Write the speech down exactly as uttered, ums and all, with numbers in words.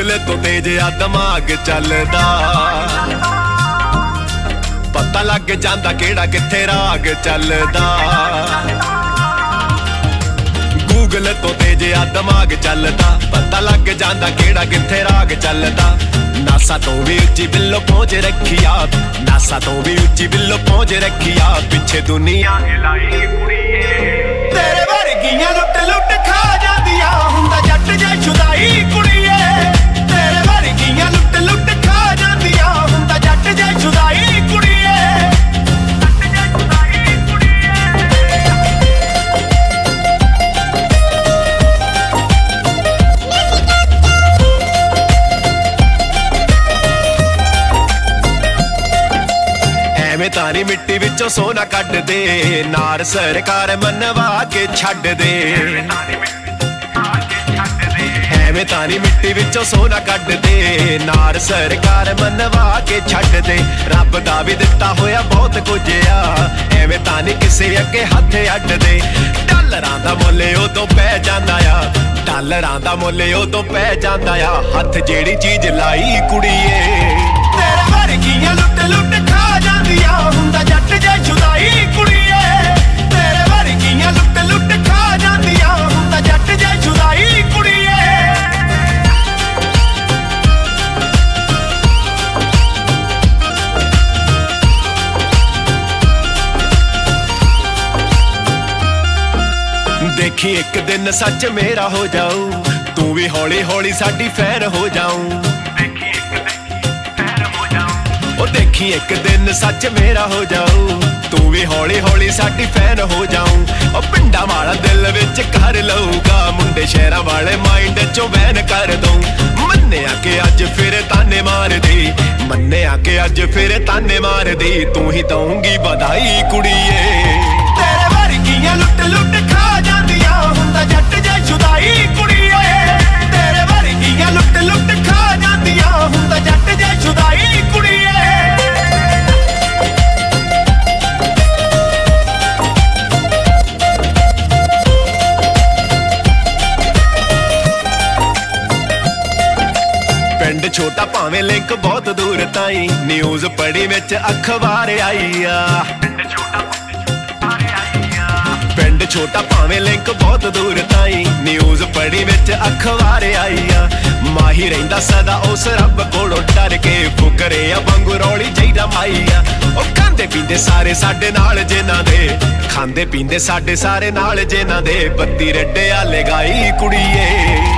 Google ਤੋਂ ਤੇਜ ਆ ਦਿਮਾਗ ਚੱਲਦਾ, ਪਤਾ ਲੱਗ ਜਾਂਦਾ ਕਿਹੜਾ ਕਿੱਥੇ ਰਾਗ ਚੱਲਦਾ। ਗੂਗਲ ਤੋਂ ਤੇਜ ਆ ਦਿਮਾਗ ਚੱਲਦਾ, ਪਤਾ ਲੱਗ ਜਾਂਦਾ ਕਿਹੜਾ ਕਿੱਥੇ ਰਾਗ ਚੱਲਦਾ। ਨਾਸਾ ਤੋਂ ਵੀ ਉੱਚੀ ਬਿੱਲੋ ਪਹੁੰਚ ਰੱਖਿਆ, ਨਾਸਾ ਤੋਂ ਵੀ ਉੱਚੀ ਬਿੱਲੋ ਪਹੁੰਚ ਰੱਖਿਆ। ਪਿੱਛੇ ਦੁਨੀਆ ਹਿਲਾਈ ਕੁੜੀਏ, ਤੇਰੇ ਵਰਗੀਆਂ ਲੁੱਟ ਲੁੱਟ ਖਾ ਜਾਂਦੀਆਂ, ਹੁੰਦਾ ਜੱਟ ਜੇ ਸ਼ੁਦਾਈ ਕੁੜੀਏ। ਤੇਰੇ ਵਰਗੀਆਂ ਲੁੱਟ ਲੁੱਟ ਖਾ ਜਾਂਦੀਆਂ, ਹੁੰਦਾ ਜੱਟ ਜੇ ਸ਼ੁਦਾਈ ਕੁੜੀਏ। ਐਵੇਂ ਤਾਰੀ ਮਿੱਟੀ ਵਿੱਚੋਂ ਸੋਨਾ ਕੱਢ ਦੇ, ਨਾਰ ਸਰਕਾਰ ਮੰਨਵਾ ਕੇ ਛੱਡ ਦੇ। ਐਵੇਂ ਤਾਰੀ ਮਿੱਟੀ ਵਿੱਚੋਂ ਸੋਨਾ ਕੱਢ ਦੇ, ਨਾਰ ਸਰਕਾਰ ਮੰਨਵਾ ਕੇ ਛੱਡ ਦੇ। ਰੱਬ ਦਾ ਵੀ ਦਿੱਤਾ ਹੋਇਆ ਬਹੁਤ ਕੁਝ ਆ, ਐਵੇਂ ਤਾਂ ਨੀ ਕਿਸੇ ਅੱਗੇ ਹੱਥ ਅੱਡ ਦੇ। ਡਾਲਰਾਂ ਦਾ ਮੁੱਲ ਉਦੋਂ ਪੈ ਜਾਂਦਾ ਆ, ਡਾਲਰਾਂ ਦਾ ਮੁੱਲ ਉਦੋਂ ਪੈ ਜਾਂਦਾ ਆ। ਹੱਥ ਜਿਹੜੀ ਚੀਜ਼ ਲਾਈ ਕੁੜੀਏ, ਤੇਰੇ ਵਰਗੀਆਂ ਲੁੱਟ ਲੁੱਟ ਖਾ ਜਾਂਦੀਆਂ, ਹੁੰਦਾ ਜੱਟ ਜੇ ਸ਼ੁਦਾਈ ਕੁੜੀਏ। ਤੇਰੇ ਵਰਗੀਆਂ ਲੁੱਟ ਲੁੱਟ ਖਾ ਜਾਂਦੀਆਂ, ਹੁੰਦਾ ਜੱਟ ਜੇ ਸ਼ੁਦਾਈ ਕੁੜੀਏ। ਦੇਖੀ ਇੱਕ ਦਿਨ ਸੱਚ ਮੇਰਾ ਹੋ ਜਾਊ, ਤੂੰ ਵੀ ਹੌਲੀ ਹੌਲੀ ਸਾਡੀ ਫੈਨ ਹੋ ਜਾਊ। ਉਹ ਦੇਖੀ ਇੱਕ ਦਿਨ ਸੱਚ ਮੇਰਾ ਹੋ ਜਾਊ, ਤੂੰ ਵੀ ਹੌਲੀ ਹੌਲੀ ਸਾਡੀ ਫੈਨ ਹੋ ਜਾਊ। ਉਹ ਪਿੰਡਾਂ ਵਾਲਾ ਦਿਲ ਵਿੱਚ ਕਰ ਲਊਗਾ, ਮੁੰਡੇ ਸ਼ਹਿਰਾਂ ਵਾਲੇ ਮਾਈਂਡ ਚੋਂ ਬੈਨ ਕਰ ਦਊ। ਮੰਨਿਆ ਕਿ ਅੱਜ ਫਿਰ ਤਾਨੇ ਮਾਰਦੀ, ਮੰਨਿਆ ਕਿ ਅੱਜ ਫਿਰ ਤਾਨੇ ਮਾਰਦੀ। ਤੂੰ ਹੀ ਦਊਂਗੀ ਵਧਾਈ ਕੁੜੀਏ, ਤੇਰੇ ਵਰਗੀਆਂ ਲੁੱਟ ਲੁੱਟ ਖਾ ਜਾਂਦੀਆਂ, ਹੁੰਦਾ ਜੱਟ ਜੇ ਸ਼ੁਦਾਈ ਕੁੜੀਏ। ਤੇਰੇ ਵਰਗੀਆਂ ਲੁੱਟ ਲੁੱਟ ਖਾ ਜਾਂਦੀਆਂ, ਹੁੰਦਾ ਜੱਟ ਜੇ ਸ਼ੁਦਾਈ ਕੁੜੀਏ। ਪਿੰਡ ਛੋਟਾ ਭਾਵੇਂ ਲਿੰਕ ਬਹੁਤ ਦੂਰ ਤਾਈ, ਨਿਊਜ਼ ਪੜੀ ਵਿੱਚ ਅਖਬਾਰ ਆਈ ਆ। ਪਿੰਡ ਛੋਟਾ ਭਾਵੇਂ ਲਿੰਕ ਬਹੁਤ ਦੂਰ ਤਾਈ, ਨਿਊਜ਼ ਪੜੀ ਵਿੱਚ ਅਖਬਾਰ ਆਈ ਆ। ਮਾਹੀ ਰਹਿੰਦਾ ਸਦਾ ਉਸ ਰੱਬ ਕੋਲੋਂ ਡਰ ਕੇ, ਫੁਕਰੇ ਆ ਵਾਂਗੂ ਰੌਲੀ ਚਾਹੀਦਾ ਮਾਈ ਆ। ਉਹ ਖਾਂਦੇ ਪੀਂਦੇ ਸਾਰੇ ਸਾਡੇ ਨਾਲ ਜਿਨ੍ਹਾਂ ਦੇ, ਖਾਂਦੇ ਪੀਂਦੇ ਸਾਡੇ ਸਾਰੇ ਨਾਲ ਜਿਨ੍ਹਾਂ ਦੇ। ਬੱਤੀ ਰੱਡਿਆ ਲਗਾਈ ਕੁੜੀਏ,